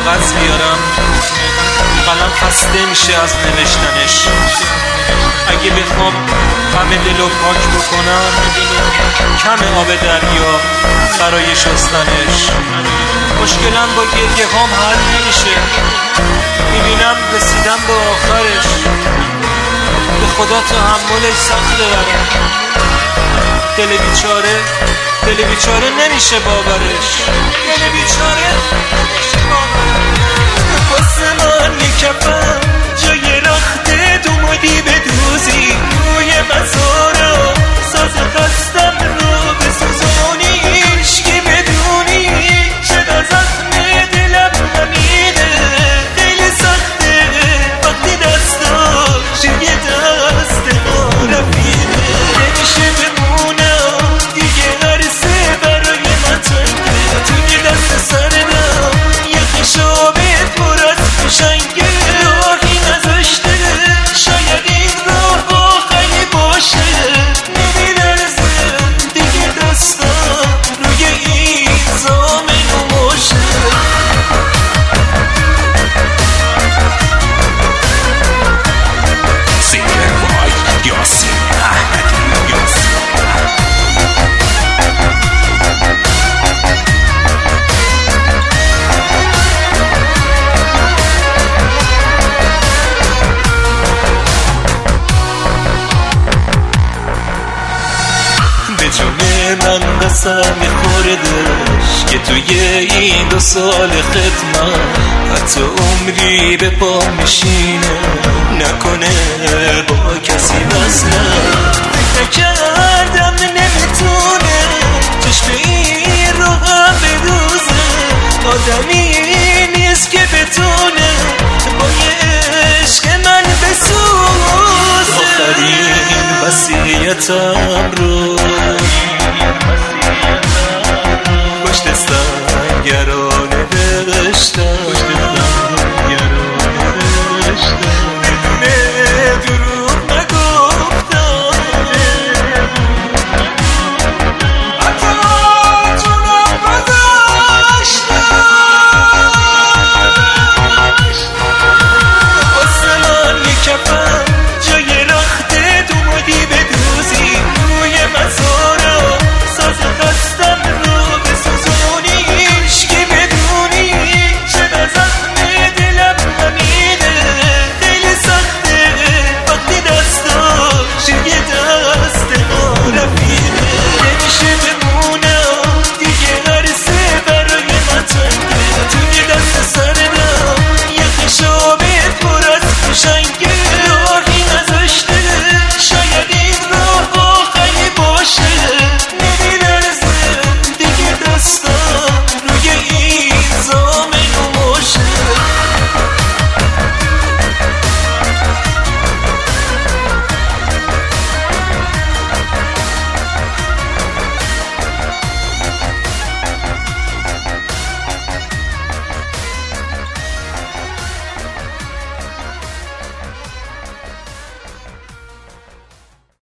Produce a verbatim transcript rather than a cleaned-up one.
کاغذ بیارم، قلم خسته میشه از نوشتنش. اگه بخوام غم دلو پاک بکنم، کم آب دریا برای شستنش. مشکلم با گریه هام حل نمیشه، میبینم رسیدم به آخرش. به خدا تحملش سخته برم، دل بیچاره دل بیچاره نمیشه باورش. دل بیچاره نمیشه باورش. واسه من یک کفم جای رخت دومدی بدوزی، روی مزارم ساز خستم رو بسوزونیش که بدونی چقدر زخم دلم نمیده. خیلی سخته وقتی دستاش یه دست ما رفیده. نمیشه بمونم دیگه عرصه برای من تنگه، توی دست سردم یه خشابت پر از فشنگه. راهی نذاشته شاید این راه آخری باشه، نمی‌لرزه دیگه دستم روی این زامن و ماشه. سینگر وای یاسین احمدی یاسین. به جون من قسم خوردش که توی این دو سال خدمت حتی عمری به پا میشینه، نکنه با کسی وصلم. فکر کردم نمیتونه چشم این رو هم بدوزه، آدمی نیست که بتونه با یه عشق من بسوزه. آخرین وصیتم رو